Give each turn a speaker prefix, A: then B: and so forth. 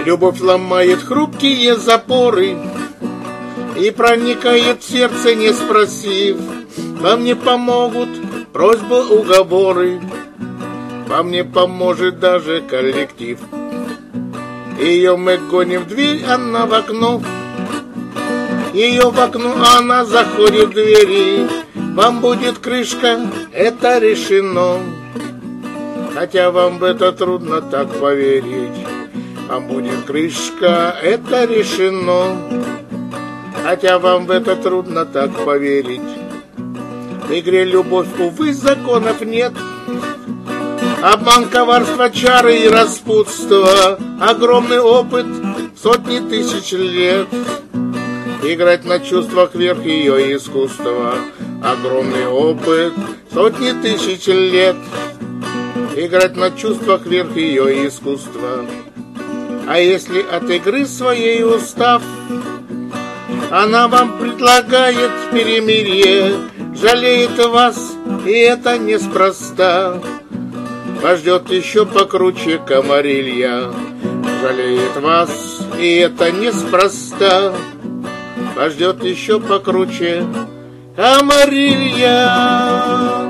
A: Любовь ломает хрупкие запоры и проникает в сердце, не спросив. Вам не помогут просьбы, уговоры, вам не поможет даже коллектив. Ее мы гоним в дверь, она в окно. Ее в окно, она заходит в двери. Вам будет крышка, это решено. Хотя вам в это трудно так поверить. Вам будет крышка, это решено. Хотя вам в это трудно так поверить. В игре любовь, увы, законов нет. Обман, коварство, чары и распутство. Огромный опыт, сотни тысяч лет. Играть на чувствах верх ее искусства. Огромный опыт, сотни тысяч лет. Играть на чувствах верх ее искусства. А если от игры своей устав, она вам предлагает перемирие, жалеет вас, и это неспроста. Вас ждет еще покруче комарилья, жалеет вас, и это неспроста. Вас ждет еще покруче комарилья.